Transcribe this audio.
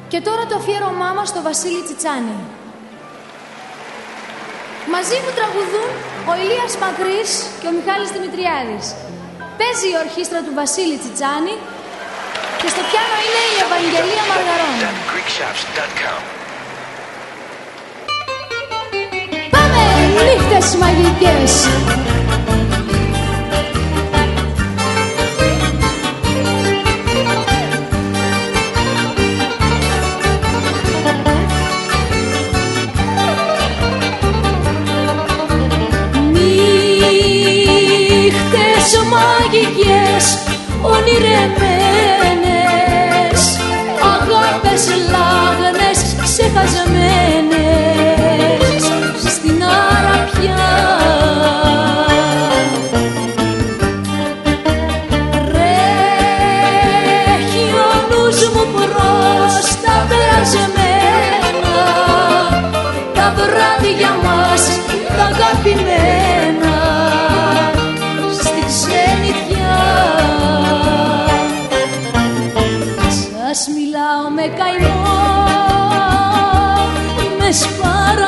Και τώρα το αφιέρωμά μας στο Βασίλη Τσιτσάνη. Μαζί μου τραγουδούν ο Ηλίας Μακρύς και ο Μιχάλης Δημητριάδης. Παίζει η ορχήστρα του Βασίλη Τσιτσάνη και στο πιάνο είναι η Ευαγγελία Μαργαρών. Πάμε νύχτες μαγικές! Μαγικές, ονειρεμένες, αγάπες λάγνες, ξεχασμένες στην αραπιά. Τρέχει ο νους μου προς τα περασμένα, τα βράδια μας τα αγαπημένα. Σας μιλάω με καημό, με σπάρα